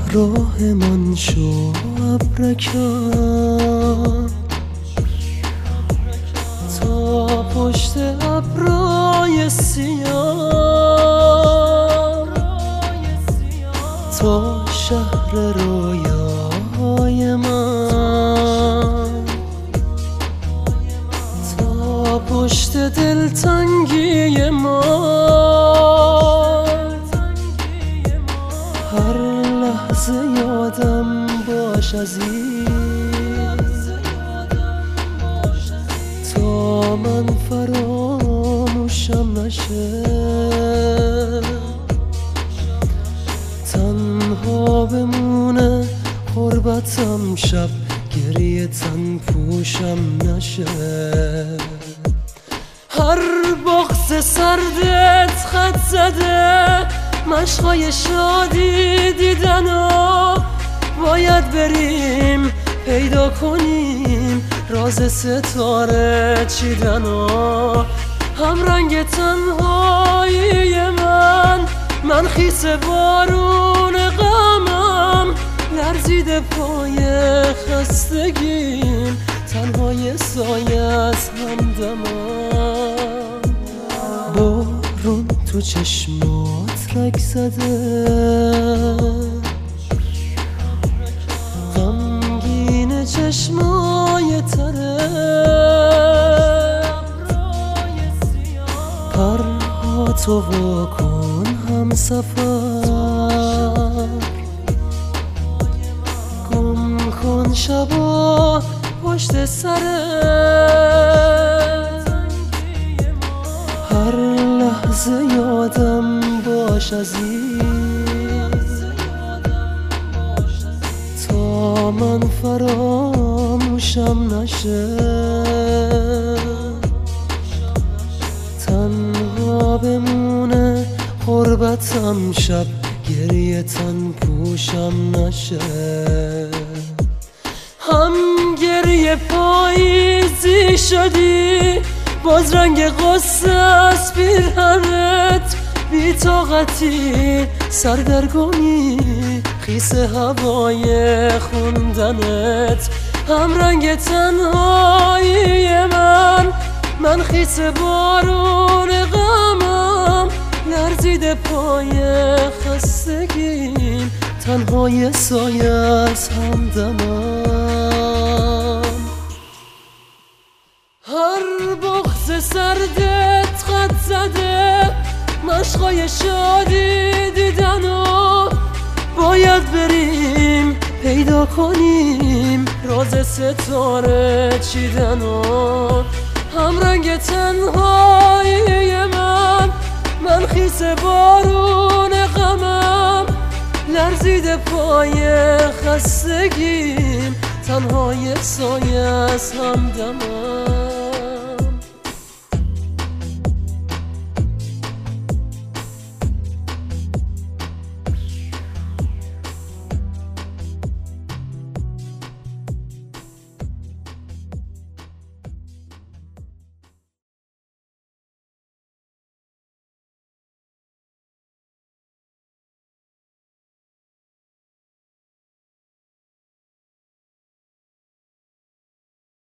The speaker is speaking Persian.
راهمان شو ابرکم تا پشت ابرای سیاه، تا شهر رویای من، تا پشت دلتنگی ما. هر لحظه یادم باش عزیز، تا من فراموشم نشه. تنها بمونه غربتم شب، گریه تن پوشم نشه. هر بغض سردت خط زده، مشقای شادی دیدن و باید بریم پیدا کنیم راز ستاره چیدن و هم رنگ تنهایی من خیس بارون غمم، لرزیده پای خستگیم، تنهای سایه از همدمم. بارون تو چشمات رگ زده، غمگین چشمای تره، پرهاتو واکن هم سفر، گم کن شبا پشت سرت. هر لحظه یادم باش عزیز، تا من فراموشم نشه. تنها بمونه غربتم شب، گریه تن پوشم نشه. هم گریه پاییزی شدی، باز رنگ غصه از پیرهنت، بی طاقتی سردرگمی، خیس هوای خوندنت. هم رنگ تنهایی من خیس بارون غمم، لرزیده پای خستگیم، تنهای سایه از همدمم. هر بغض سردت خط زده، مشقای شادی دیدن و باید بریم پیدا کنیم راز ستاره چیدن و هم رنگ تنهایی من خیس بارون غمم، لرزیده پای خستگیم، تنهای سایه از همدمم.